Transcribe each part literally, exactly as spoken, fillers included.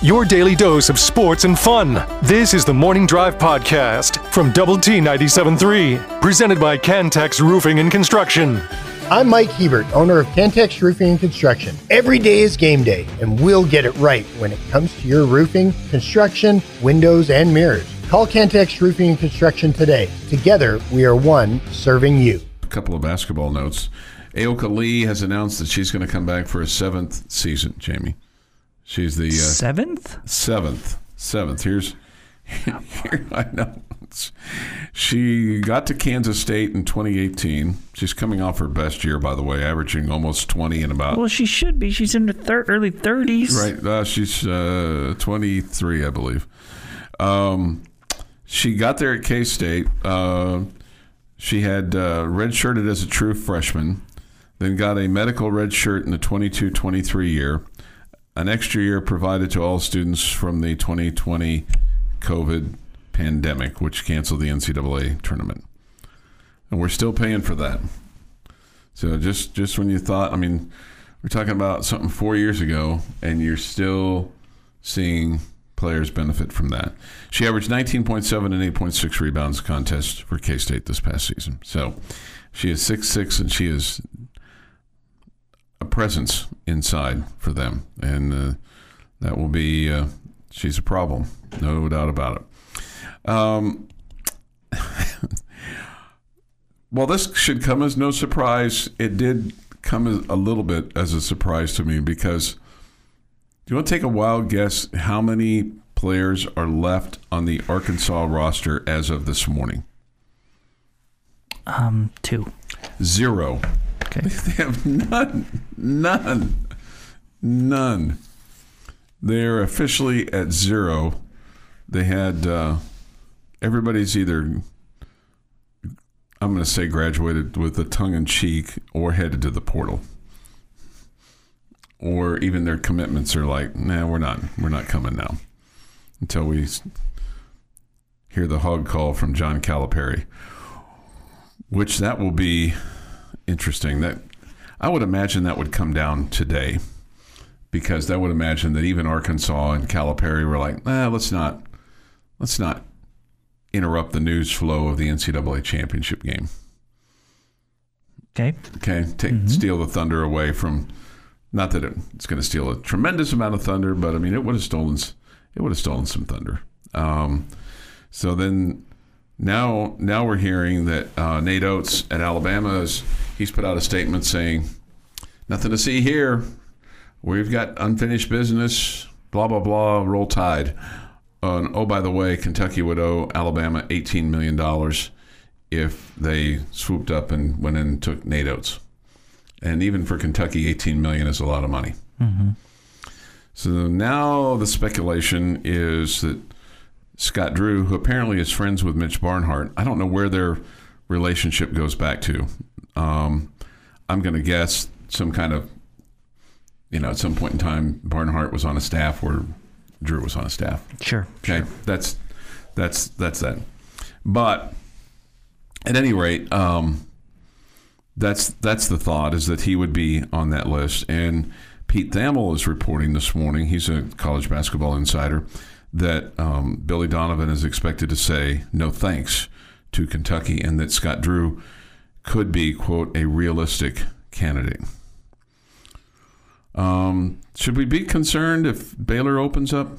your daily dose of sports and fun. This is the Morning Drive Podcast from Double T ninety-seven point three, presented by Cantex Roofing and Construction. I'm Mike Hebert, owner of Cantex Roofing and Construction. Every day is game day, and we'll get it right when it comes to your roofing, construction, windows, and mirrors. Call Cantex Roofing and Construction today. Together, we are one serving you. A couple of basketball notes. Aoka Lee has announced that she's going to come back for a seventh season, Jamie. She's the... Uh, seventh? Seventh. Seventh. Here's... Here, I know. She got to Kansas State in twenty eighteen. She's coming off her best year, by the way, averaging almost twenty in about... Well, she should be. She's in her thir- early thirties. Right. Uh, she's uh, twenty-three, I believe. Um, she got there at K-State. Uh, she had uh, redshirted as a true freshman, then got a medical red shirt in the twenty-two twenty-three year, an extra year provided to all students from the twenty twenty COVID pandemic, which canceled the N C double A tournament. And we're still paying for that. So just, just when you thought, I mean, we're talking about something four years ago, and you're still seeing players benefit from that. She averaged nineteen point seven and eight point six rebounds contest for K-State this past season. So she is six foot six, and she is a presence inside for them. And uh, that will be, uh, she's a problem, no doubt about it. Um, well, this should come as no surprise. It did come as a little bit as a surprise to me because do you want to take a wild guess how many players are left on the Arkansas roster as of this morning? Um, two. Zero. Okay. They have none. None. None. They're officially at zero. They had... Uh, Everybody's either, I'm going to say, graduated with a tongue-in-cheek or headed to the portal. Or even their commitments are like, nah, we're not, we're not coming now. Until we hear the hog call from John Calipari. Which that will be interesting. That I would imagine that would come down today. Because that would imagine that even Arkansas and Calipari were like, nah, let's not, let's not. interrupt the news flow of the N C double A championship game. Okay. Okay. Take mm-hmm. steal the thunder away from. Not that it, it's going to steal a tremendous amount of thunder, but I mean it would have stolen. It would have stolen some thunder. Um, so then, now now we're hearing that uh, Nate Oates at Alabama is he's put out a statement saying, "Nothing to see here. We've got unfinished business. Blah blah blah. Roll Tide." Uh, and, oh, by the way, Kentucky would owe Alabama eighteen million dollars if they swooped up and went in and took Nate Oates. And even for Kentucky, eighteen million dollars is a lot of money. Mm-hmm. So now the speculation is that Scott Drew, who apparently is friends with Mitch Barnhart, I don't know where their relationship goes back to. Um, I'm going to guess some kind of, you know, at some point in time, Barnhart was on a staff where Drew was on a staff. Sure. Okay. Sure. That's that's that's that. But at any rate, um, that's that's the thought is that he would be on that list. And Pete Thamel is reporting this morning. He's a college basketball insider that um, Billy Donovan is expected to say no thanks to Kentucky, and that Scott Drew could be, quote, a realistic candidate. Um, should we be concerned if Baylor opens up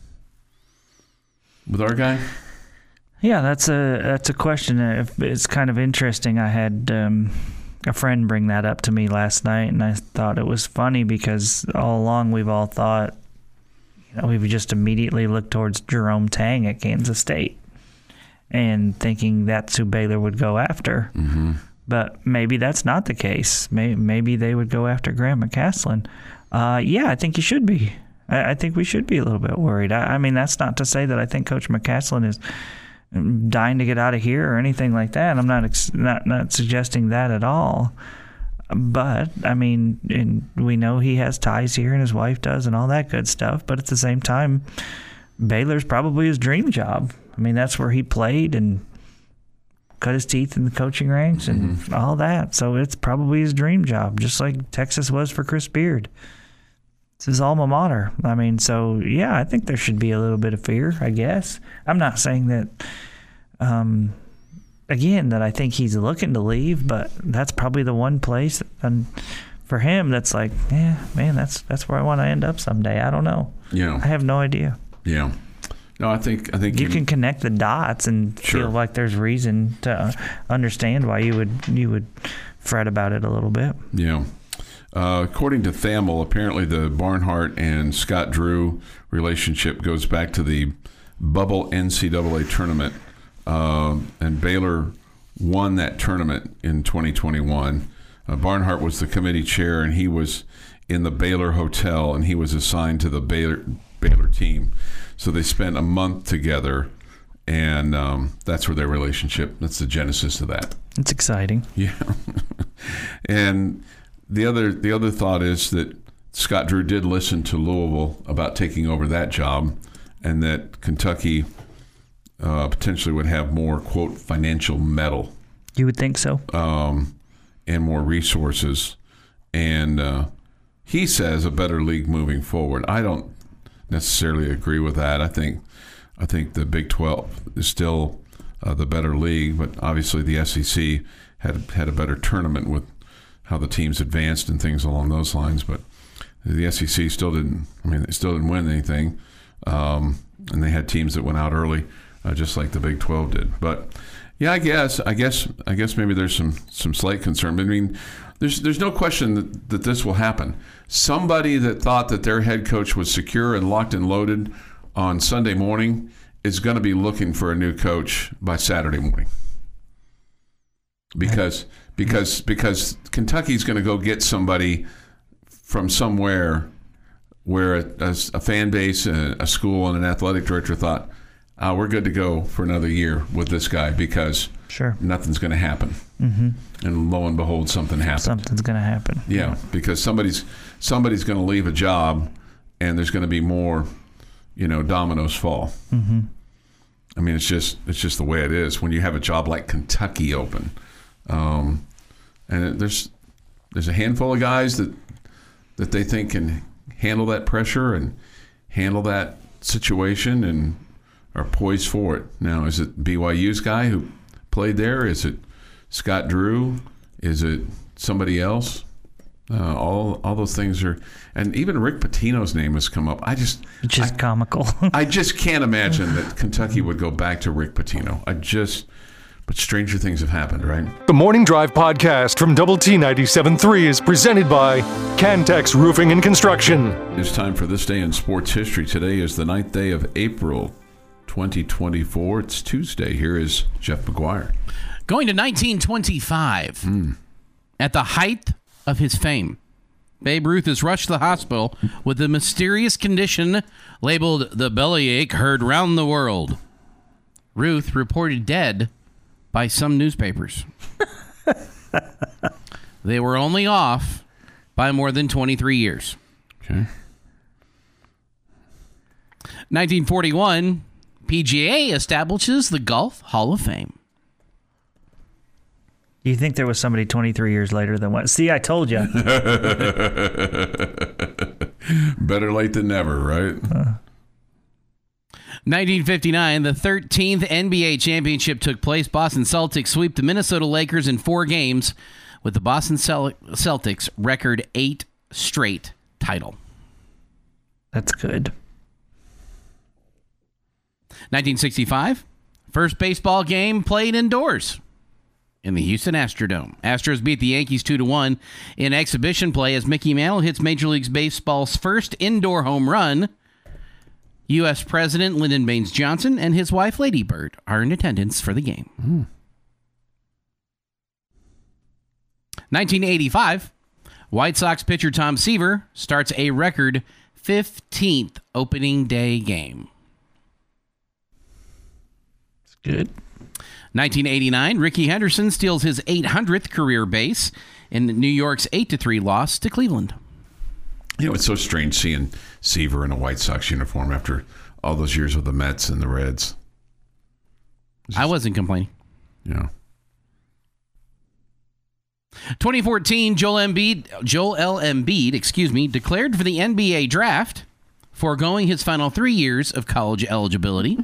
with our guy? Yeah, that's a that's a question. It's kind of interesting. I had um, a friend bring that up to me last night, and I thought it was funny because all along we've all thought, you know, we've just immediately looked towards Jerome Tang at Kansas State and thinking that's who Baylor would go after. Mm-hmm. But maybe that's not the case. Maybe, maybe they would go after Graham McCasland. Uh, yeah, I think you should be. I, I think we should be a little bit worried. I, I mean, that's not to say that I think Coach McCasland is dying to get out of here or anything like that. I'm not ex- not not suggesting that at all. But, I mean, and we know he has ties here and his wife does and all that good stuff. But at the same time, Baylor's probably his dream job. I mean, that's where he played and cut his teeth in the coaching ranks and mm-hmm. all that. So it's probably his dream job, just like Texas was for Chris Beard. It's his alma mater. I mean, so, yeah, I think there should be a little bit of fear, I guess. I'm not saying that, um, again, that I think he's looking to leave, but that's probably the one place and for him that's like, yeah, man, that's that's where I want to end up someday. I don't know. Yeah. I have no idea. Yeah. No, I think I think you, you can connect the dots and sure. feel like there's reason to understand why you would you would fret about it a little bit. Yeah. Uh, according to Thamel, apparently the Barnhart and Scott Drew relationship goes back to the bubble N C double A tournament, uh, and Baylor won that tournament in twenty twenty-one. Uh, Barnhart was the committee chair, and he was in the Baylor hotel, and he was assigned to the Baylor Baylor team. So they spent a month together, and um, that's where their relationship, that's the genesis of that. It's exciting. Yeah. And the other the other thought is that Scott Drew did listen to Louisville about taking over that job, and that Kentucky uh, potentially would have more, quote, financial metal. You would think so? Um, and more resources. And uh, he says a better league moving forward. I don't necessarily agree with that. I think I think the Big twelve is still uh, the better league, but obviously the S E C had had a better tournament with how the teams advanced and things along those lines. But the S E C still didn't. I mean, they still didn't win anything, um, and they had teams that went out early, uh, just like the Big twelve did. But yeah, I guess I guess I guess maybe there's some some slight concern. I mean, there's there's no question that, that this will happen. Somebody that thought that their head coach was secure and locked and loaded on Sunday morning is going to be looking for a new coach by Saturday morning. Because because because Kentucky's going to go get somebody from somewhere where a, a, a fan base, a, a school, and an athletic director thought, oh, we're good to go for another year with this guy because sure. nothing's going to happen. Mm-hmm. And lo and behold, something happened. Something's going to happen. Yeah, because somebody's somebody's going to leave a job, and there's going to be more, you know, dominoes fall. Mm-hmm. I mean, it's just it's just the way it is when you have a job like Kentucky open, um, and it, there's there's a handful of guys that that they think can handle that pressure and handle that situation and are poised for it. Now, is it B Y U's guy who played there? Is it Scott Drew? Is it somebody else? Uh, all all those things are, and even Rick Pitino's name has come up. I just, which is I, comical. I just can't imagine that Kentucky would go back to Rick Pitino. I just, but stranger things have happened, right? The Morning Drive podcast from Double T ninety-seven point three is presented by Cantex Roofing and Construction. It's time for This Day in Sports History. Today is the ninth day of April, twenty twenty-four. It's Tuesday. Here is Jeff McGuire. Going to nineteen twenty-five, mm. at the height of his fame, Babe Ruth is rushed to the hospital with a mysterious condition labeled the bellyache heard round the world. Ruth reported dead by some newspapers. They were only off by more than twenty-three years. Okay. nineteen forty-one, P G A establishes the Golf Hall of Fame. You think there was somebody twenty-three years later than what? See, I told you. Better late than never, right? Uh. nineteen fifty-nine, the thirteenth N B A championship took place. Boston Celtics sweep the Minnesota Lakers in four games with the Boston Cel- Celtics record eight straight title. That's good. nineteen sixty-five, first baseball game played indoors in the Houston Astrodome. Astros beat the Yankees two to one in exhibition play as Mickey Mantle hits Major League Baseball's first indoor home run. U S President Lyndon Baines Johnson and his wife Lady Bird are in attendance for the game. Mm. nineteen eighty-five, White Sox pitcher Tom Seaver starts a record fifteenth opening day game. It's good. nineteen eighty-nine, Rickey Henderson steals his eight hundredth career base in New York's eight to three loss to Cleveland. You know, it's so strange seeing Seaver in a White Sox uniform after all those years with the Mets and the Reds. Just, I wasn't complaining. Yeah. twenty fourteen, Joel Embiid, Joel L. Embiid, excuse me, declared for the N B A draft, foregoing his final three years of college eligibility.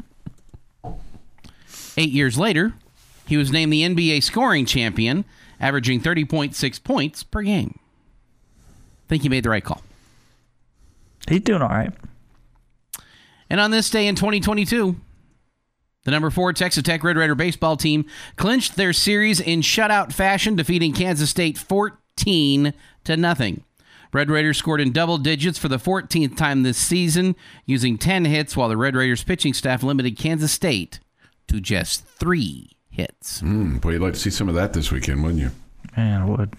Eight years later, he was named the N B A scoring champion, averaging thirty point six points per game. Think he made the right call. He's doing all right. And on this day in twenty twenty-two, the number four Texas Tech Red Raider baseball team clinched their series in shutout fashion, defeating Kansas State fourteen to nothing. Red Raiders scored in double digits for the fourteenth time this season, using ten hits, while the Red Raiders pitching staff limited Kansas State to just three hits. Mm, boy, you'd like to see some of that this weekend, wouldn't you? Man, I would.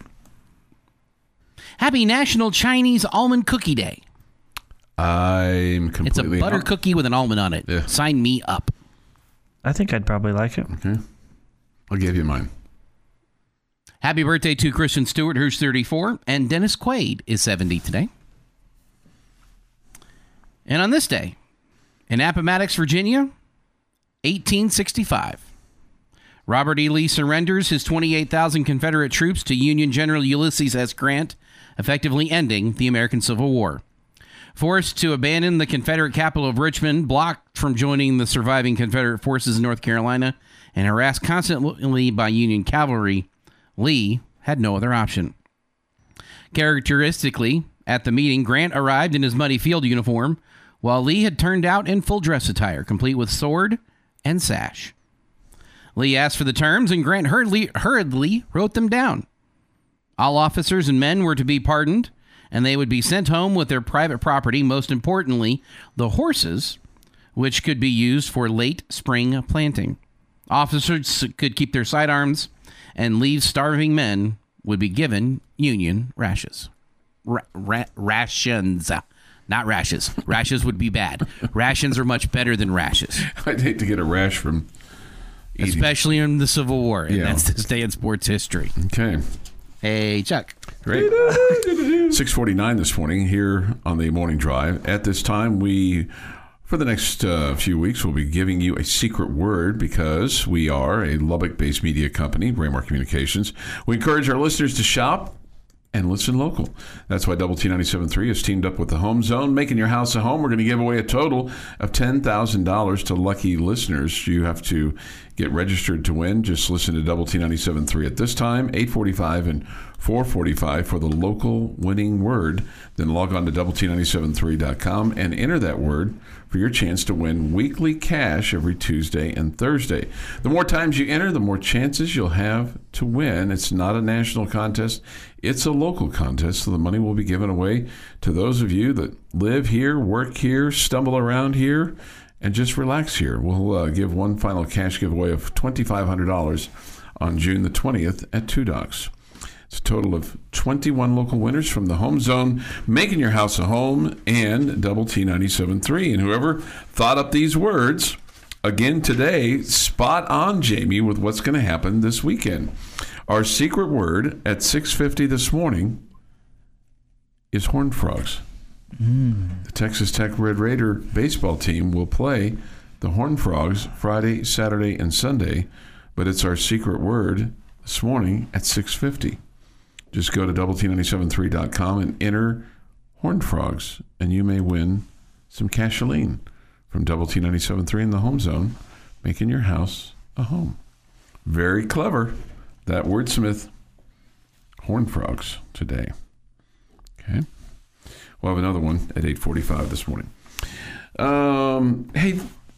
Happy National Chinese Almond Cookie Day. I'm completely... It's a butter up. cookie with an almond on it. Yeah. Sign me up. I think I'd probably like it. Okay. I'll give you mine. Happy birthday to Christian Stewart, who's thirty-four, and Dennis Quaid is seventy today. And on this day, in Appomattox, Virginia, eighteen sixty-five, Robert E. Lee surrenders his twenty-eight thousand Confederate troops to Union General Ulysses S. Grant, effectively ending the American Civil War. Forced to abandon the Confederate capital of Richmond, blocked from joining the surviving Confederate forces in North Carolina, and harassed constantly by Union cavalry, Lee had no other option. Characteristically, at the meeting, Grant arrived in his muddy field uniform, while Lee had turned out in full dress attire, complete with sword and sash. Lee asked for the terms, and Grant hurriedly, hurriedly wrote them down. All officers and men were to be pardoned, and they would be sent home with their private property, most importantly, the horses, which could be used for late spring planting. Officers could keep their sidearms, and Lee's starving men would be given Union rashes. Ra- ra- rations. Not rashes. Rashes would be bad. Rations are much better than rashes. I'd hate to get a rash from eating. Especially in the Civil War. And Yeah. that's this day in sports history. Okay. Hey, Chuck. Great. six forty-nine this morning here on the Morning Drive. At this time, we, for the next uh, few weeks, will be giving you a secret word because we are a Lubbock-based media company, Braemar Communications. We encourage our listeners to shop and listen local. That's why Double T ninety-seven point three has teamed up with the Home Zone, making your house a home. We're going to give away a total of ten thousand dollars to lucky listeners. You have to get registered to win. Just listen to Double T ninety-seven point three at this time, eight forty-five and four forty-five for the local winning word. Then log on to double T ninety-seven point three dot com and enter that word for your chance to win weekly cash every Tuesday and Thursday. The more times you enter, the more chances you'll have to win. It's not a national contest. It's a local contest, so the money will be given away to those of you that live here, work here, stumble around here, and just relax here. We'll uh, give one final cash giveaway of twenty-five hundred dollars on June the twentieth at Two Docks. It's a total of twenty-one local winners from the Home Zone, making your house a home, and Double T ninety-seven point three. And whoever thought up these words, again today, spot on, Jamie, with what's going to happen this weekend. Our secret word at six fifty this morning is Horned Frogs. Mm. The Texas Tech Red Raider baseball team will play the Horned Frogs Friday, Saturday, and Sunday, but it's our secret word this morning at six fifty. Just go to double T ninety-seven point three dot com and enter Horned Frogs, and you may win some casheline from Double T ninety-seven point three in the Home Zone, making your house a home. Very clever, that wordsmith. Horned Frogs today. Okay. We'll have another one at eight forty-five this morning. Um, hey,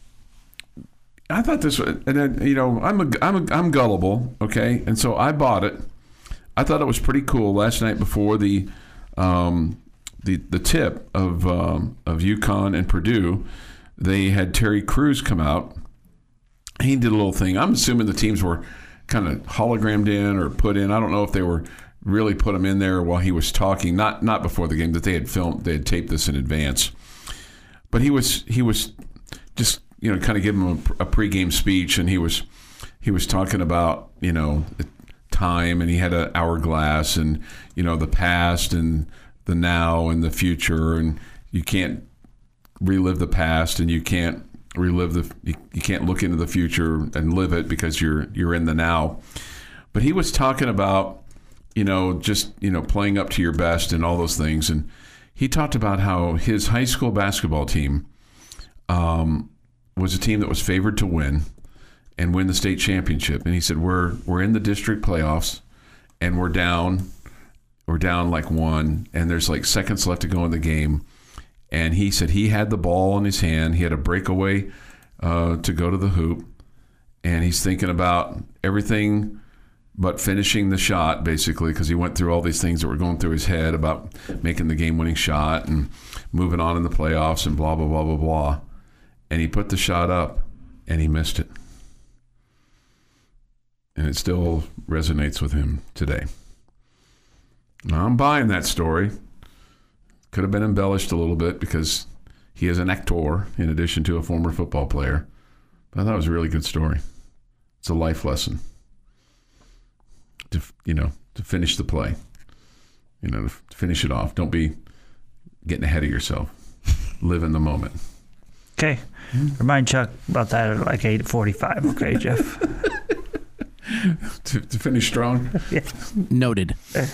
I thought this was, and then, you know, I'm a, I'm a, I'm gullible, okay, and so I bought it. I thought it was pretty cool last night before the um, the the tip of um, of UConn and Purdue. They had Terry Crews come out. He did a little thing. I'm assuming the teams were kind of hologrammed in or put in. I don't know if they were really put him in there while he was talking. Not not before the game, that they had filmed, they had taped this in advance. But he was he was just, you know, kind of giving him a, a pregame speech, and he was he was talking about, you know, time, and he had an hourglass, and, you know, the past and the now and the future, and you can't relive the past, and you can't relive the you, you can't look into the future and live it because you're you're in the now. But he was talking about you know, just, you know, playing up to your best and all those things. And he talked about how his high school basketball team um, was a team that was favored to win and win the state championship. And he said, we're we're in the district playoffs and we're down. We're down like one, and there's like seconds left to go in the game. And he said he had the ball in his hand. He had a breakaway uh, to go to the hoop. And he's thinking about everything but finishing the shot, basically, because he went through all these things that were going through his head about making the game-winning shot and moving on in the playoffs and blah, blah, blah, blah, blah. And he put the shot up, and he missed it. And it still resonates with him today. Now, I'm buying that story. Could have been embellished a little bit because he is an actor in addition to a former football player. But I thought it was a really good story. It's a life lesson. To, you know, to finish the play. You know, to finish it off. Don't be getting ahead of yourself. Live in the moment. Okay. Remind Chuck about that at like eight forty-five. Okay, Jeff? to, to finish strong? Yeah. Noted.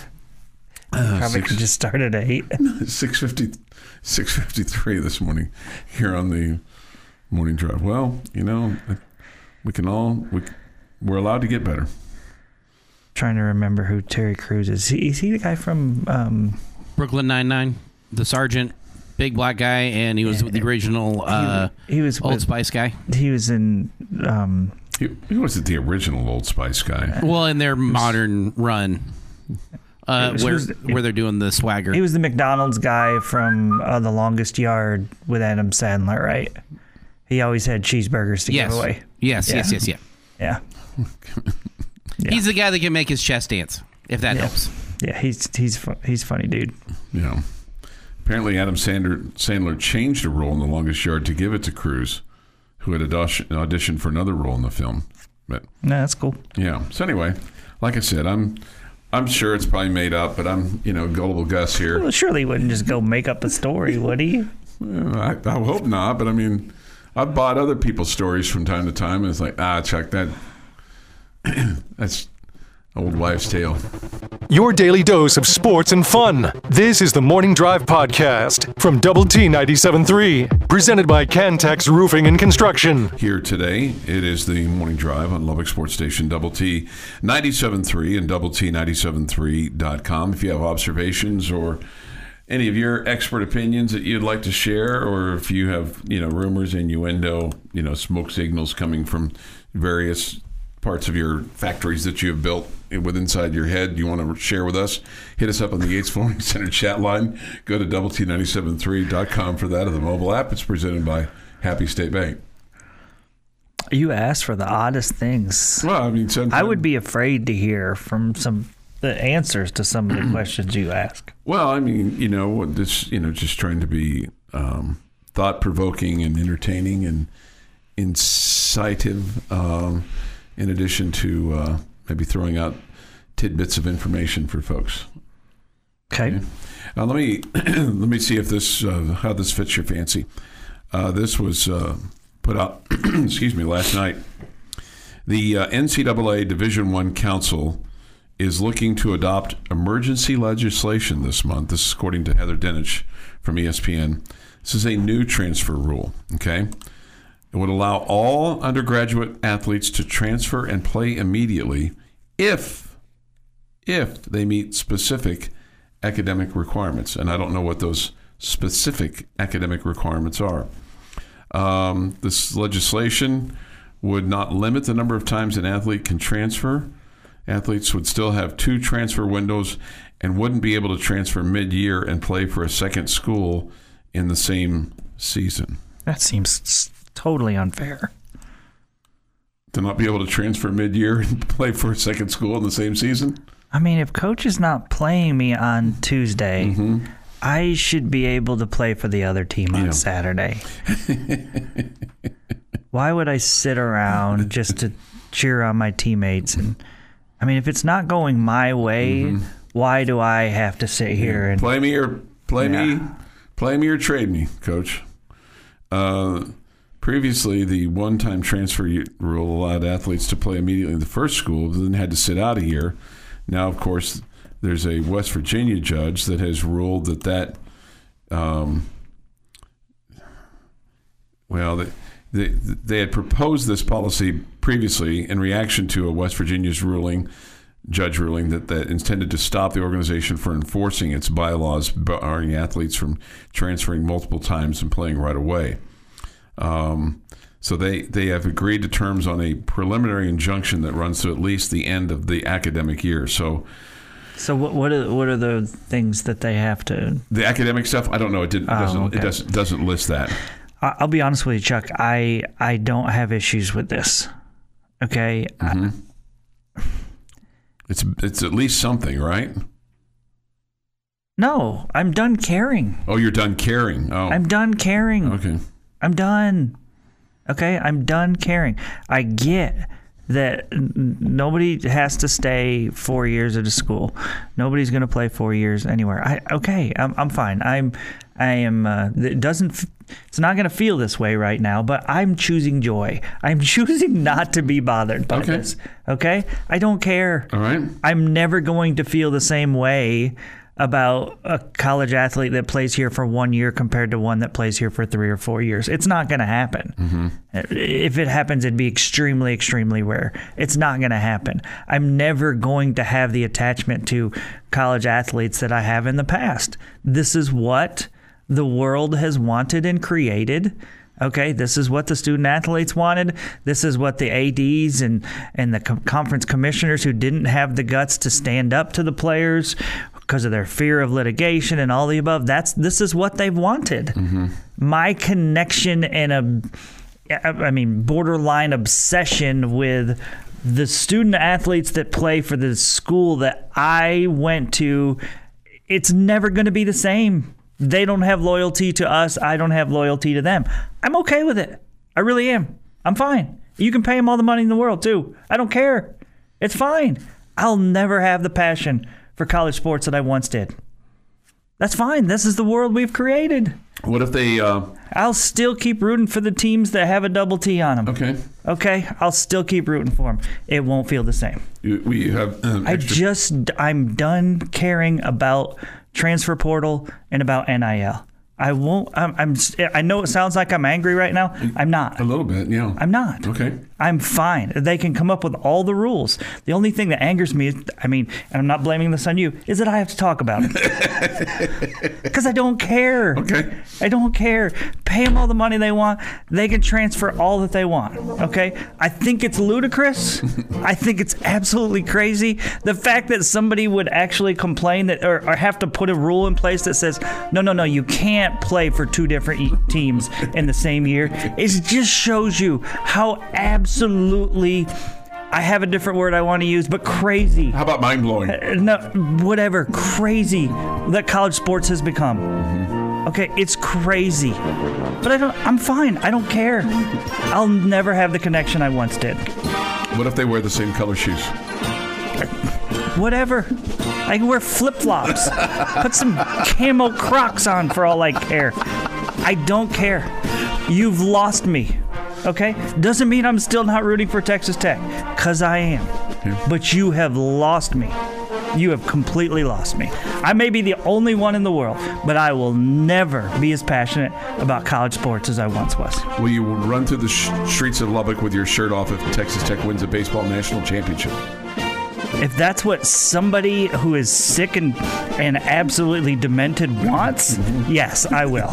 Uh, Probably six, could just start at eight. six fifty, six fifty-three this morning here on the morning drive. Well, you know, we can all, we, we're allowed to get better. Trying to remember who Terry Crews is. He, is he the guy from um, Brooklyn Nine-Nine, the sergeant, big black guy, and he was Yeah. the original uh, he, he was Old with, Spice guy. He was in um, He, he wasn't the original Old Spice guy. Well, in their modern run, uh, It was- where it was- where they're doing the swagger. he was the McDonald's guy from uh, The Longest Yard with Adam Sandler, right? He always had cheeseburgers to yes. give away. yes, Yeah. yes, yes, yeah. Yeah. Yeah. He's the guy that can make his chest dance, if that Yeah. helps. Yeah, he's he's fu- he's funny, dude. Yeah. Apparently, Adam Sandler, Sandler changed a role in The Longest Yard to give it to Cruise, who had audition, auditioned for another role in the film. But No, that's cool. yeah. So anyway, like I said, I'm I'm sure it's probably made up, but I'm you know gullible Gus here. Well, surely he wouldn't just go make up a story, would he? I, I hope not, but I mean, I've bought other people's stories from time to time, and it's like, ah, Chuck, that that's old wives' tale. Your daily dose of sports and fun. This is the Morning Drive Podcast from Double T ninety-seven point three, presented by Cantex Roofing and Construction. Here today, it is the Morning Drive on Lubbock Sports Station Double T ninety-seven point three and double T ninety-seven point three dot com. If you have observations or any of your expert opinions that you'd like to share, or if you have, you know, rumors, innuendo, you know, smoke signals coming from various parts of your factories that you have built with inside your head you want to share with us, hit us up on the Yates Flooring Center chat line. Go to double T ninety-seven point three dot com for that, or the mobile app. It's presented by Happy State Bank. You asked for the oddest things. Well, I mean, sometimes, I would be afraid to hear from some the answers to some of the questions you ask. Well, I mean, you know, this, you know, just trying to be um, thought-provoking and entertaining and incisive, um, in addition to uh, maybe throwing out tidbits of information for folks. Okay. Uh, let me let me see if this uh, how this fits your fancy. Uh, this was uh, put out, excuse me, last night. The uh, N C double A Division One Council is looking to adopt emergency legislation this month. This is according to Heather Dinich from E S P N. This is a new transfer rule, okay? It would allow all undergraduate athletes to transfer and play immediately if, if they meet specific academic requirements. And I don't know what those specific academic requirements are. Um, this legislation would not limit the number of times an athlete can transfer. Athletes would still have two transfer windows and wouldn't be able to transfer mid-year and play for a second school in the same season. That seems totally unfair. To not be able to transfer mid-year and play for a second school in the same season? I mean, if coach is not playing me on Tuesday, Mm-hmm. I should be able to play for the other team on Yeah. Saturday. Why would I sit around just to cheer on my teammates? And I mean, if it's not going my way, Mm-hmm. why do I have to sit here and Play me or play me, Yeah. play me or trade me, Coach. Uh, previously, the one-time transfer rule allowed athletes to play immediately in the first school, then had to sit out a year. Now, of course, there's a West Virginia judge that has ruled that that, um, well, they, they, they had proposed this policy previously in reaction to a West Virginia's ruling, judge ruling, that, that intended to stop the organization from enforcing its bylaws barring athletes from transferring multiple times and playing right away. Um, so they, they have agreed to terms on a preliminary injunction that runs to at least the end of the academic year. So So what what are what are the things that they have to? the academic stuff, I don't know. It, didn't, it, Oh, doesn't, okay. it doesn't doesn't list that. I- I'll be honest with you, Chuck. I I don't have issues with this. Okay. Mm-hmm. I, It's it's at least something, right? no, I'm done caring. Oh, you're done caring. Oh, I'm done caring. okay. I'm done. Okay, I'm done caring. I get that n- nobody has to stay four years at a school. Nobody's going to play four years anywhere. I okay, I'm I'm fine. I'm I am. Uh, it doesn't. f- It's not going to feel this way right now. But I'm choosing joy. I'm choosing not to be bothered by Okay. this. Okay, I don't care. All right. I'm never going to feel the same way about a college athlete that plays here for one year compared to one that plays here for three or four years. It's not going to happen. Mm-hmm. If it happens, it'd be extremely, extremely rare. It's not going to happen. I'm never going to have the attachment to college athletes that I have in the past. This is what the world has wanted and created. Okay, this is what the student athletes wanted. This is what the A Ds and, and the co- conference commissioners who didn't have the guts to stand up to the players because of their fear of litigation and all the above. That's this is what they've wanted. Mm-hmm. My connection and a, I mean, borderline obsession with the student athletes that play for the school that I went to, it's never going to be the same. They don't have loyalty to us. I don't have loyalty to them. I'm okay with it. I really am. I'm fine. You can pay them all the money in the world, too. I don't care. It's fine. I'll never have the passion for college sports that I once did. That's fine. This is the world we've created. What if they? Uh, I'll still keep rooting for the teams that have a double T on them. okay. Okay? I'll still keep rooting for them. It won't feel the same. You, we have. Um, I extra- just, I'm done caring about transfer portal and about N I L. I won't, I'm, I'm, I know it sounds like I'm angry right now. I'm not. a little bit. Yeah. I'm not. Okay. I'm fine. They can come up with all the rules. The only thing that angers me, is, I mean, and I'm not blaming this on you, is that I have to talk about it. Because I don't care. Okay. I don't care. Pay them all the money they want. They can transfer all that they want. Okay? I think it's ludicrous. I think it's absolutely crazy. The fact that somebody would actually complain that or, or have to put a rule in place that says, no, no, no, you can't play for two different e- teams in the same year, it just shows you how absolutely, I have a different word I want to use, but crazy. How about mind blowing? No, whatever, crazy that college sports has become. Okay, it's crazy. But I don't, I'm fine. I don't care. I'll never have the connection I once did. What if they wear the same color shoes? Whatever. I can wear flip-flops. Put some camo Crocs on for all I care. I don't care. You've lost me. Okay? Doesn't mean I'm still not rooting for Texas Tech, because I am. Yeah. But you have lost me. You have completely lost me. I may be the only one in the world, but I will never be as passionate about college sports as I once was. Will you run through the sh- streets of Lubbock with your shirt off if Texas Tech wins a baseball national championship? If that's what somebody who is sick and and absolutely demented wants, yes, I will.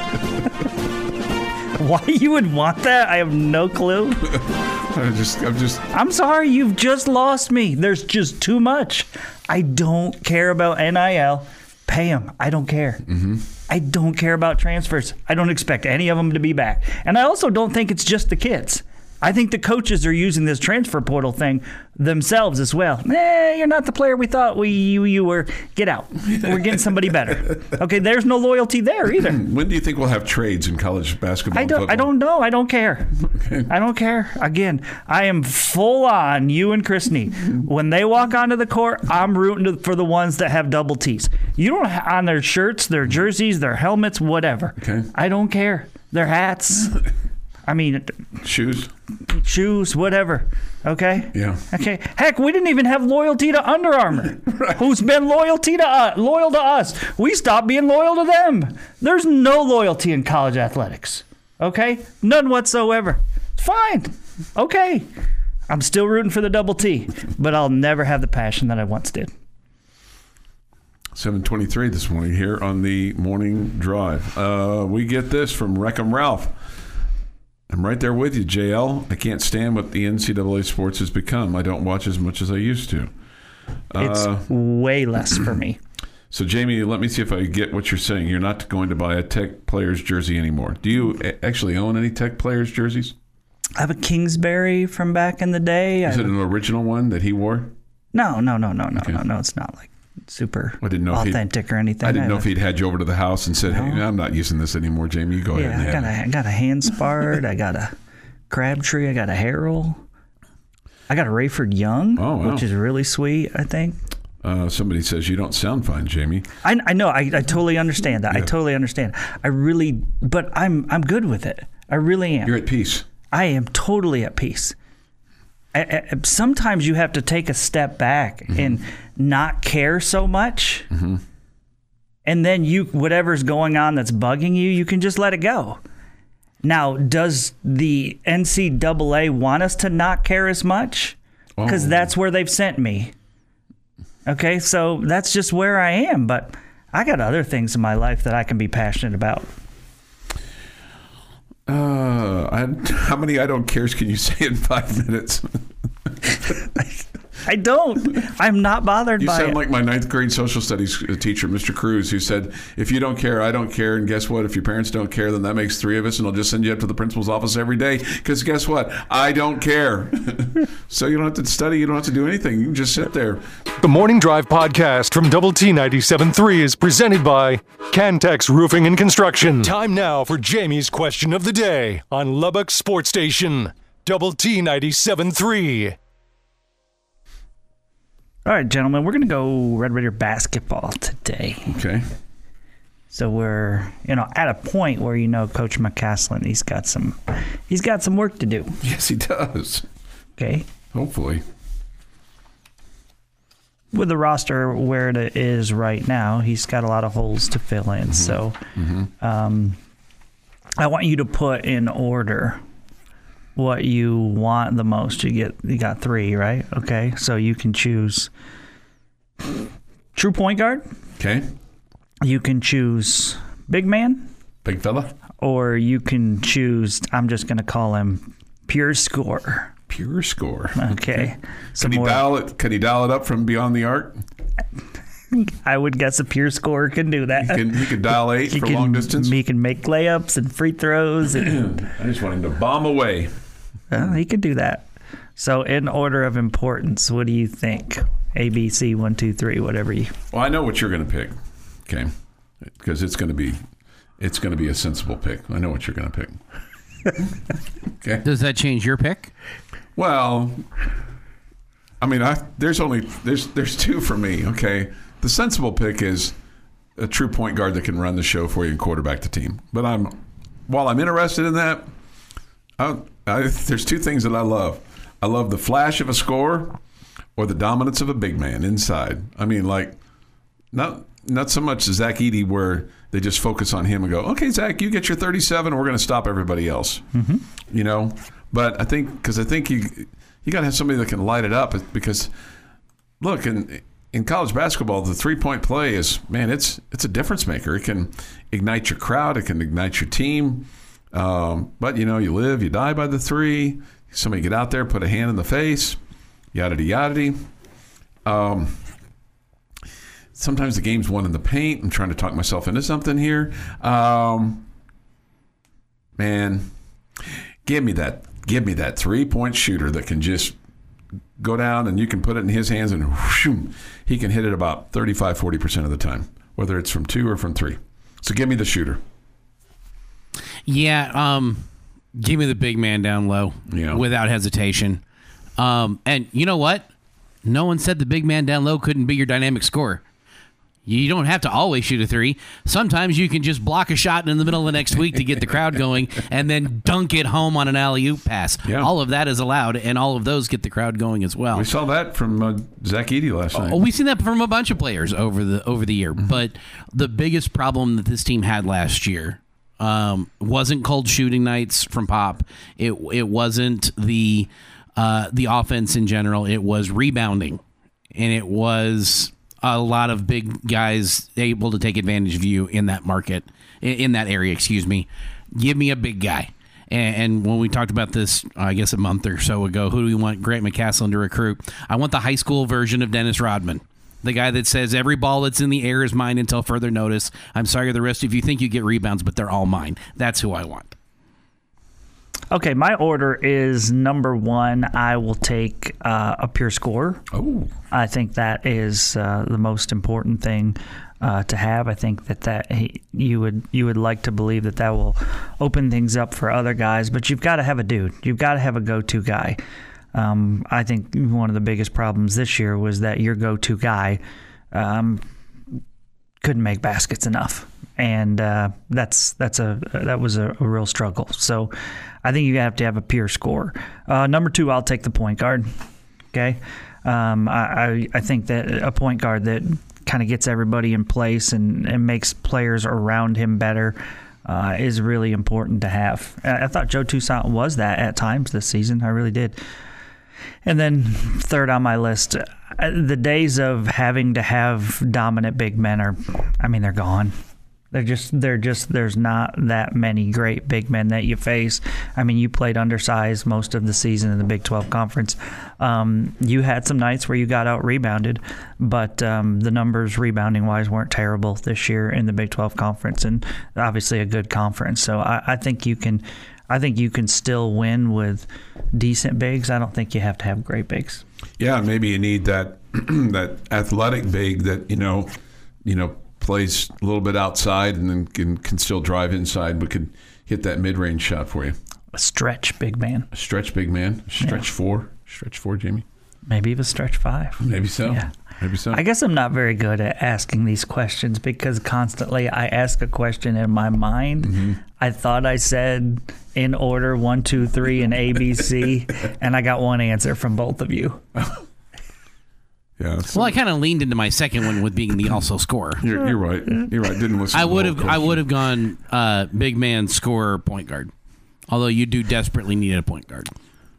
Why you would want that, I have no clue. I'm just, I'm just. I'm sorry, you've just lost me. There's just too much. I don't care about N I L. Pay them. I don't care. Mm-hmm. I don't care about transfers. I don't expect any of them to be back. And I also don't think it's just the kids. I think the coaches are using this transfer portal thing themselves as well. Eh, you're not the player we thought we you, you were. Get out. We're getting somebody better. Okay, there's no loyalty there either. When do you think we'll have trades in college basketball? I and don't. football? I don't know. I don't care. Okay. I don't care. Again, I am full on you and Christine. When they walk onto the court, I'm rooting for the ones that have double T's. You don't have on their shirts, their jerseys, their helmets, whatever. Okay. I don't care. Their hats. I mean, Shoes. shoes, whatever. Okay? Yeah. Okay. Heck, we didn't even have loyalty to Under Armour, right. Who's been loyalty to us, loyal to us. We stopped being loyal to them. There's no loyalty in college athletics. Okay? None whatsoever. It's fine. Okay. I'm still rooting for the double T, but I'll never have the passion that I once did. seven twenty-three this morning here on the Morning Drive. Uh, we get this from Wreckham Ralph. I'm right there with you, J L. I can't stand what the N C double A sports has become. I don't watch as much as I used to. It's uh, way less for me. So, Jamie, let me see if I get what you're saying. You're not going to buy a Tech player's jersey anymore. Do you actually own any Tech player's jerseys? I have a Kingsbury from back in the day. Is I it an original one that he wore? No, no, no, no, no, okay. no, no. It's not like super I didn't know authentic or anything. I didn't I know if he'd had you over to the house and said, no. hey, I'm not using this anymore, Jamie. You go yeah, ahead and I got have a, it. I got a Handspard. I got a Crabtree. I got a Harrell. I got a Rayford Young, oh, wow. which is really sweet, I think. Uh, somebody says you don't sound fine, Jamie. I, I know. I, I totally understand that. Yeah. I totally understand. I really, but I'm I'm good with it. I really am. You're at peace. I am totally at peace. I, I, sometimes you have to take a step back mm-hmm. and not care so much. Mm-hmm. And then you, whatever's going on that's bugging you, you can just let it go. Now, does the N C double A want us to not care as much? Because oh. that's where they've sent me. Okay, so that's just where I am. But I got other things in my life that I can be passionate about. Uh, I, how many I don't cares can you say in five minutes? I don't. I'm not bothered you by it. You sound like my ninth grade social studies teacher, Mister Cruz, who said, if you don't care, I don't care. And guess what? If your parents don't care, then that makes three of us, and I'll just send you up to the principal's office every day. Because guess what? I don't care. So you don't have to study. You don't have to do anything. You can just sit there. The Morning Drive podcast from Double T ninety-seven point three is presented by Cantex Roofing and Construction. Time now for Jamie's question of the day on Lubbock Sports Station, Double T ninety-seven point three. All right, gentlemen, we're going to go Red Raider basketball today. Okay. So we're, you know, at a point where, you know, Coach McCaslin, he's got some, he's got some work to do. Yes, he does. Okay. Hopefully. With the roster where it is right now, he's got a lot of holes to fill in. Mm-hmm. So mm-hmm. Um, I want you to put in order what you want the most. You get you got three, right? Okay, so you can choose true point guard. Okay. You can choose big man. Big fella. Or you can choose, I'm just going to call him pure scorer. Pure score. Okay. Could he dial it? Could he dial it up from beyond the arc? I would guess a pure scorer can do that. He can, he could dial eight he for can, long distance. He can make layups and free throws. And, I just want him to bomb away. Well, he could do that. So, in order of importance, what do you think? A, B, C, one, two, three, whatever you. Well, I know what you're going to pick. Okay, because it's going to be, it's going to be a sensible pick. I know what you're going to pick. Okay. Does that change your pick? Well, I mean, I there's only there's there's two for me. Okay, the sensible pick is a true point guard that can run the show for you and quarterback the team. But I'm while I'm interested in that, I, I, there's two things that I love. I love the flash of a score or the dominance of a big man inside. I mean, like not not so much Zach Edey where they just focus on him and go, okay, Zach, you get your thirty-seven, and we're going to stop everybody else. Mm-hmm. You know. But I think because I think you you got to have somebody that can light it up because look in in college basketball the three point play is man it's it's a difference maker. It can ignite your crowd. It can ignite your team. Um, but you know you live you die by the three. Somebody get out there, put a hand in the face, yada yada. Um, sometimes the game's won in the paint. I'm trying to talk myself into something here. Um, man, give me that. Give me that three-point shooter that can just go down and you can put it in his hands and whoosh, he can hit it about thirty-five, forty percent of the time, whether it's from two or from three. So give me the shooter. Yeah, um, give me the big man down low yeah. without hesitation. Um, and you know what? No one said the big man down low couldn't be your dynamic scorer. You don't have to always shoot a three. Sometimes you can just block a shot in the middle of the next week to get the crowd going and then dunk it home on an alley-oop pass. Yeah. All of that is allowed, and all of those get the crowd going as well. We saw that from uh, Zach Edey last night. Oh, we've seen that from a bunch of players over the over the year. Mm-hmm. But the biggest problem that this team had last year um, wasn't cold shooting nights from Pop. It it wasn't the uh, the offense in general. It was rebounding, and it was a lot of big guys able to take advantage of you in that market, in that area, excuse me. Give me a big guy. And, and when we talked about this, I guess a month or so ago, who do we want Grant McCasland to recruit? I want the high school version of Dennis Rodman. The guy that says every ball that's in the air is mine until further notice. I'm sorry the rest of you think you get rebounds, but they're all mine. That's who I want. Okay, my order is number one. I will take uh, a pure scorer. Oh, I think that is uh, the most important thing uh, to have. I think that that he, you would you would like to believe that that will open things up for other guys, but you've got to have a dude. You've got to have a go-to guy. Um, I think one of the biggest problems this year was that your go-to guy um, couldn't make baskets enough, and uh, that's that's a that was a, a real struggle. So I think you have to have a pure scorer. Uh, number two, I'll take the point guard. Okay, um, I, I I think that a point guard that kind of gets everybody in place and, and makes players around him better uh, is really important to have. I, I thought Joe Toussaint was that at times this season. I really did. And then third on my list, the days of having to have dominant big men are, I mean, they're gone. They're just, they're just, there's not that many great big men that you face. I mean, you played undersized most of the season in the Big twelve Conference. Um, you had some nights where you got out rebounded, but um, the numbers rebounding wise weren't terrible this year in the Big twelve Conference, and obviously a good conference. So I, I think you can, I think you can still win with decent bigs. I don't think you have to have great bigs. Yeah, maybe you need that that athletic big that you know, you know. plays a little bit outside and then can, can still drive inside, but could hit that mid-range shot for you. A stretch big man. A stretch big man. Stretch yeah. four. Stretch four, Jamie. Maybe even stretch five. Maybe so. Yeah. Maybe so. I guess I'm not very good at asking these questions because constantly I ask a question in my mind. Mm-hmm. I thought I said in order one, two, three, and A, B, C, and I got one answer from both of you. Yeah. Well, I kind of leaned into my second one with being the also scorer. You're, you're right. You're right. Didn't listen. I to would the have. whole I question. would have gone uh, big man, scorer, point guard. Although you do desperately need a point guard.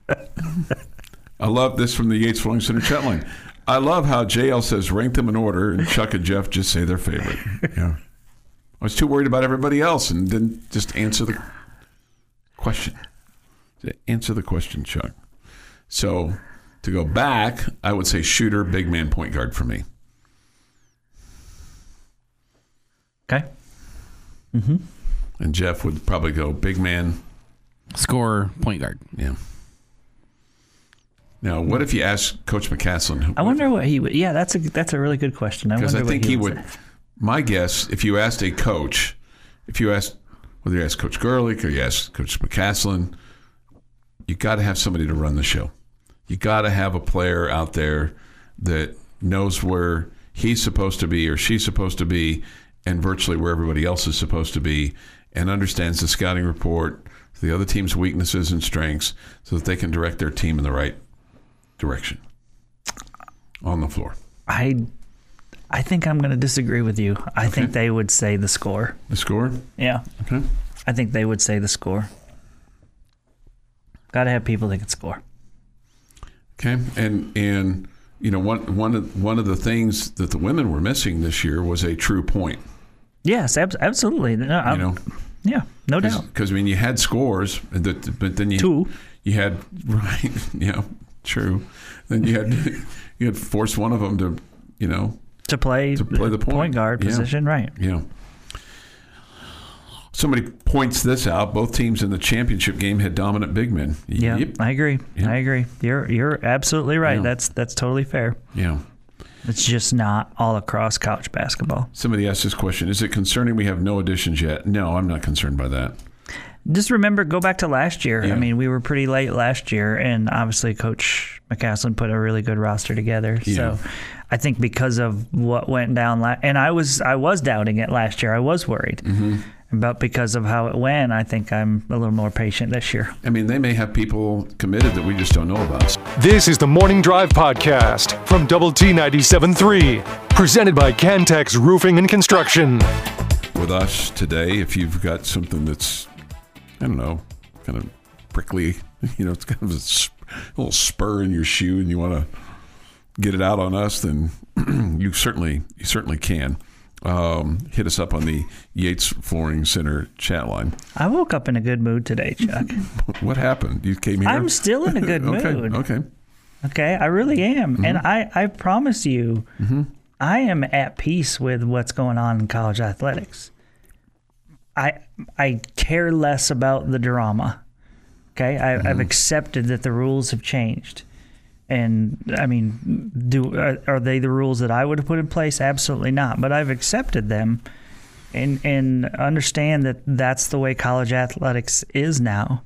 I love this from the Yates Flooring Center chat line. I love how J L says rank them in order, and Chuck and Jeff just say their favorite. Yeah. I was too worried about everybody else and didn't just answer the question. Answer the question, Chuck. So. To go back, I would say shooter, big man, point guard for me. Okay. Mm-hmm. And Jeff would probably go big man, scorer, point guard. Yeah. Now, what if you ask Coach McCasland? I wonder what he would. Yeah, that's a that's a really good question. I Because wonder I think what he, he would. would. Say. My guess, if you asked a coach, if you asked whether you asked Coach Gerlich or you asked Coach McCasland, you got to have somebody to run the show. You got to have a player out there that knows where he's supposed to be or she's supposed to be and virtually where everybody else is supposed to be and understands the scouting report, the other team's weaknesses and strengths so that they can direct their team in the right direction on the floor. I I think I'm going to disagree with you. I Okay. think they would say the score. The score? Yeah. Okay. I think they would say the score. Got to have people that can score. Okay, and and you know one one of one of the things that the women were missing this year was a true point. Yes, ab- absolutely. No, You know, yeah, no Cause, doubt. Because I mean, you had scores, and that, but then you Two. You had right, yeah, true. Then you had you had forced one of them to, you know, To play to play the point, point guard Yeah. position, right? Yeah. Somebody points this out. Both teams in the championship game had dominant big men. Yeah, Yep. I agree. Yeah. I agree. You're you're absolutely right. Yeah. That's that's totally fair. Yeah. It's just not all across college basketball. Somebody asked this question: is it concerning we have no additions yet? No, I'm not concerned by that. Just remember, go back to last year. Yeah. I mean, we were pretty late last year, and obviously Coach McCasland put a really good roster together. Yeah. So I think because of what went down, la- and I was I was doubting it last year. I was worried. Mm-hmm. But because of how it went, I think I'm a little more patient this year. I mean, they may have people committed that we just don't know about. This is the Morning Drive Podcast from Double T ninety-seven point three, presented by Cantex Roofing and Construction. With us today, if you've got something that's, I don't know, kind of prickly, you know, it's kind of a sp- little spur in your shoe and you want to get it out on us, then you certainly you certainly can. Um, hit us up on the Yates Flooring Center chat line. I woke up in a good mood today, Chuck. What happened? You came here? I'm still in a good okay, mood. Okay. Okay, I really am. Mm-hmm. And I, I promise you, mm-hmm. I am at peace with what's going on in college athletics. I I care less about the drama. Okay, I, mm-hmm. I've accepted that the rules have changed. And, I mean, do are, are they the rules that I would have put in place? Absolutely not. But I've accepted them and and understand that that's the way college athletics is now.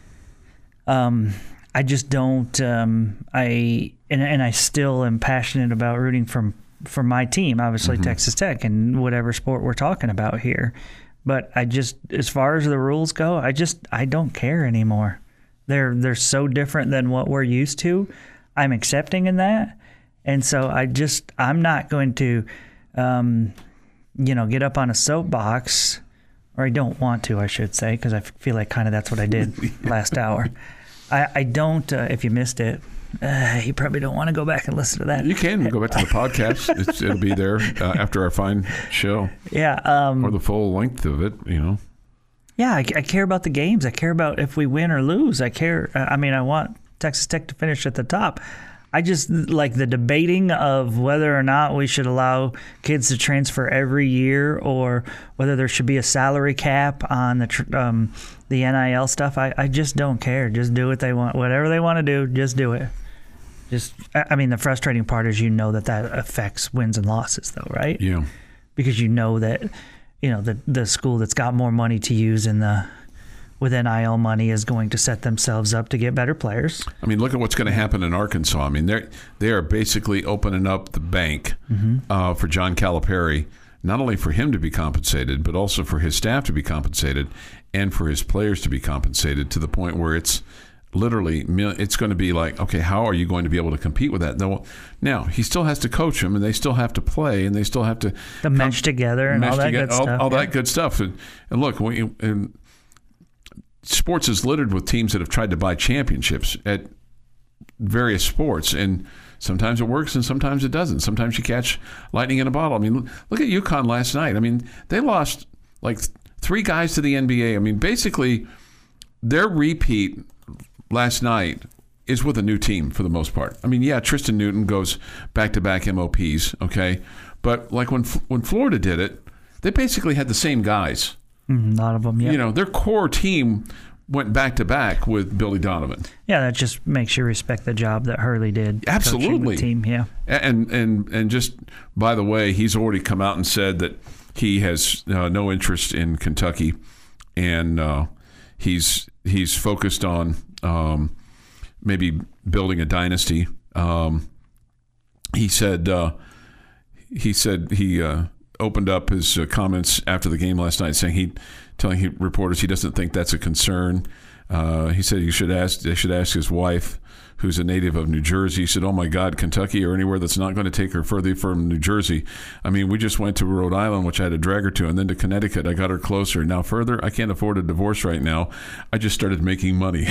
Um, I just don't. Um, I and and I still am passionate about rooting for for my team, obviously mm-hmm. Texas Tech, and whatever sport we're talking about here. But I just, as far as the rules go, I just I don't care anymore. They're they're so different than what we're used to. I'm accepting in that, and so I just I'm not going to, um, you know, get up on a soapbox, or I don't want to, I should say, because I feel like kind of that's what I did last hour. I, I don't. Uh, if you missed it, uh, you probably don't want to go back and listen to that. You can go back to the podcast. It's, it'll be there uh, after our fine show. Yeah, um, or the full length of it. You know. Yeah, I, I care about the games. I care about if we win or lose. I care. I mean, I want Texas Tech to finish at the top. I just like the debating of whether or not we should allow kids to transfer every year, or whether there should be a salary cap on the tr- um, the N I L stuff. I, I just don't care. Just do what they want. Whatever they want to do, just do it. Just, I mean, the frustrating part is you know that that affects wins and losses, though, right? Yeah. Because you know that, you know, the the school that's got more money to use in the with N I L money is going to set themselves up to get better players. I mean, look at what's going to happen in Arkansas. I mean, they they are basically opening up the bank mm-hmm. uh, for John Calipari, not only for him to be compensated, but also for his staff to be compensated and for his players to be compensated, to the point where it's literally, it's going to be like, okay, how are you going to be able to compete with that? Now, now he still has to coach them, and they still have to play, and they still have to the mesh together and all that together, good all, stuff. all yeah. that good stuff. And, and look, we, and sports is littered with teams that have tried to buy championships at various sports, and sometimes it works and sometimes it doesn't. Sometimes you catch lightning in a bottle. I mean, look at UConn last night. I mean, they lost like three guys to the N B A. I mean, basically, their repeat last night is with a new team for the most part. I mean, yeah, Tristan Newton goes back-to-back M O Ps, okay? But like when when Florida did it, they basically had the same guys. Mm, a lot of them, yeah. You know, their core team went back-to-back with Billy Donovan. Yeah, that just makes you respect the job that Hurley did. Absolutely. The team, yeah. And, and, and just, by the way, he's already come out and said that he has uh, no interest in Kentucky, and uh, he's he's focused on um, maybe building a dynasty. Um, he said uh, he said he uh, opened up his uh, comments after the game last night, saying he telling he, reporters he doesn't think that's a concern. Uh, he said you should ask they should ask his wife, who's a native of New Jersey. He said, "Oh my God, Kentucky or anywhere that's not going to take her further from New Jersey. I mean, we just went to Rhode Island, which I had to drag her to, and then to Connecticut. I got her closer. Now further, I can't afford a divorce right now. I just started making money."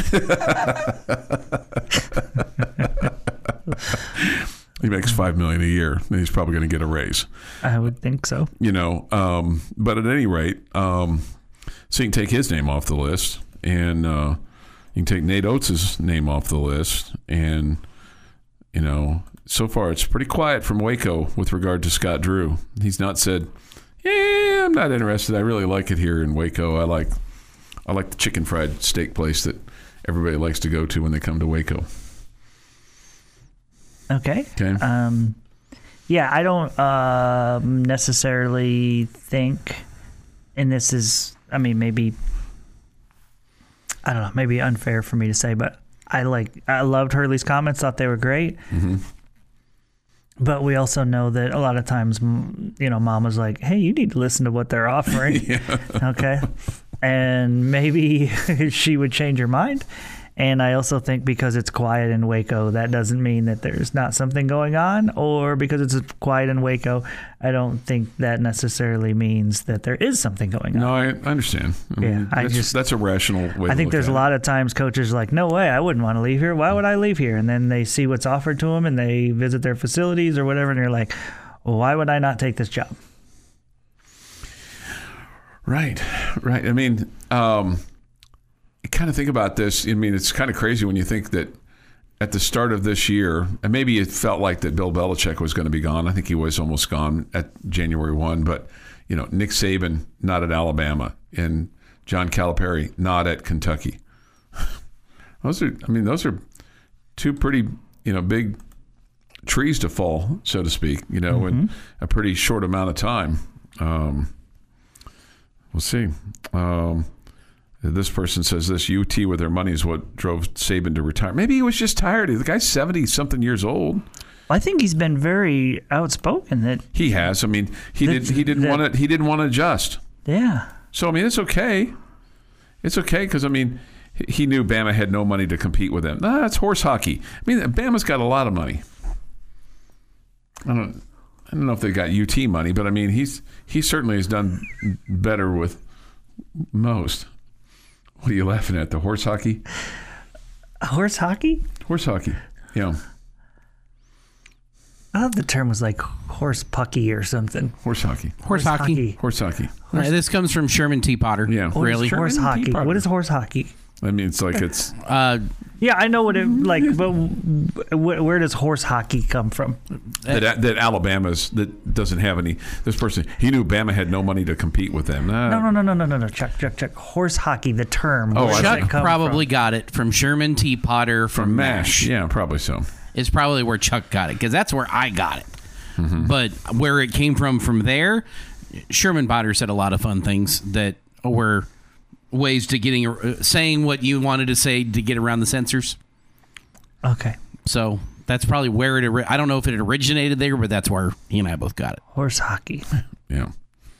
He makes five million dollars a year, and he's probably going to get a raise. I would think so. You know, um, but at any rate, um, so you can take his name off the list, and uh, you can take Nate Oates' name off the list, and, you know, so far it's pretty quiet from Waco with regard to Scott Drew. He's not said, yeah, I'm not interested. I really like it here in Waco. I like I like the chicken fried steak place that everybody likes to go to when they come to Waco. Okay. Okay. Um, yeah, I don't uh, necessarily think, and this is, I mean, maybe, I don't know, maybe unfair for me to say, but I like I loved Hurley's comments, thought they were great. Mm-hmm. But we also know that a lot of times, you know, Mama's like, hey, you need to listen to what they're offering. Yeah. Okay. And maybe she would change her mind. And I also think because it's quiet in Waco, that doesn't mean that there's not something going on. Or because it's quiet in Waco, I don't think that necessarily means that there is something going on. No, I understand. I Yeah, mean, I that's, just- that's a rational way to I think look there's at a it. lot of times coaches are like, no way, I wouldn't want to leave here. Why would I leave here? And then they see what's offered to them and they visit their facilities or whatever. And you're like, well, why would I not take this job? Right, right. I mean, um, you kind of think about this. I mean, it's kind of crazy when you think that at the start of this year, and maybe it felt like that Bill Belichick was going to be gone. I think he was almost gone at January first. But, you know, Nick Saban, not at Alabama, and John Calipari, not at Kentucky. Those are, I mean, those are two pretty, you know, big trees to fall, so to speak, you know, mm-hmm. in a pretty short amount of time. Um, we'll see. Um, this person says this, U T with their money is what drove Saban to retire. Maybe he was just tired. The guy's seventy-something years old. I think he's been very outspoken. That He has. I mean, he, that, did, he didn't that, want to He didn't want to adjust. Yeah. So, I mean, it's okay. It's okay because, I mean, he knew Bama had no money to compete with them. Nah, that's horse hockey. I mean, Bama's got a lot of money. I don't I don't know if they got U T money, but, I mean, he's he certainly has done better with most. What are you laughing at? The horse hockey? Horse hockey? Horse hockey, yeah. I thought the term was like horse pucky or something. Horse hockey. Horse, horse hockey. hockey. Horse hockey. All right, this comes from Sherman T. Potter. Yeah. Really? Horse hockey. What is horse hockey? I mean, it's like it's... Uh, yeah, I know what it, like, but where, where does horse hockey come from? That, that Alabama's, that doesn't have any... This person, he knew Bama had no money to compete with them. Nah. No, no, no, no, no, no, no. Chuck, Chuck, Chuck. Horse hockey, the term. Oh, Chuck probably from? got it from Sherman T. Potter from, from MASH. MASH. Yeah, probably so. It's probably where Chuck got it, because that's where I got it. Mm-hmm. But where it came from from there, Sherman Potter said a lot of fun things that were ways to getting uh, saying what you wanted to say to get around the censors. Okay. So that's probably where it. I don't know if it originated there, but that's where he and I both got it. Horse hockey. Yeah.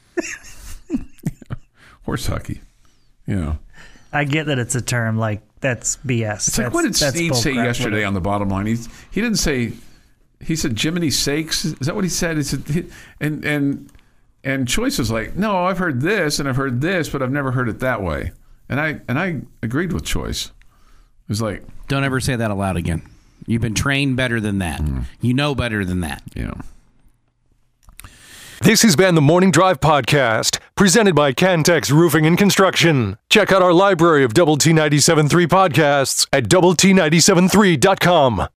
Horse hockey. Yeah. I get that it's a term like that's B S. It's that's, like what did Steve say yesterday whatever. on the bottom line? He he didn't say. He said Jiminy Sakes. Is that what he said? He said, he, and and and Choice was like, no, I've heard this and I've heard this, but I've never heard it that way. And I and I agreed with Choice. It was like, don't ever say that aloud again. You've been trained better than that. Mm. You know better than that. Yeah. This has been the Morning Drive Podcast, presented by Cantex Roofing and Construction. Check out our library of Double T ninety-seven point three podcasts at double T ninety-seven three dot com.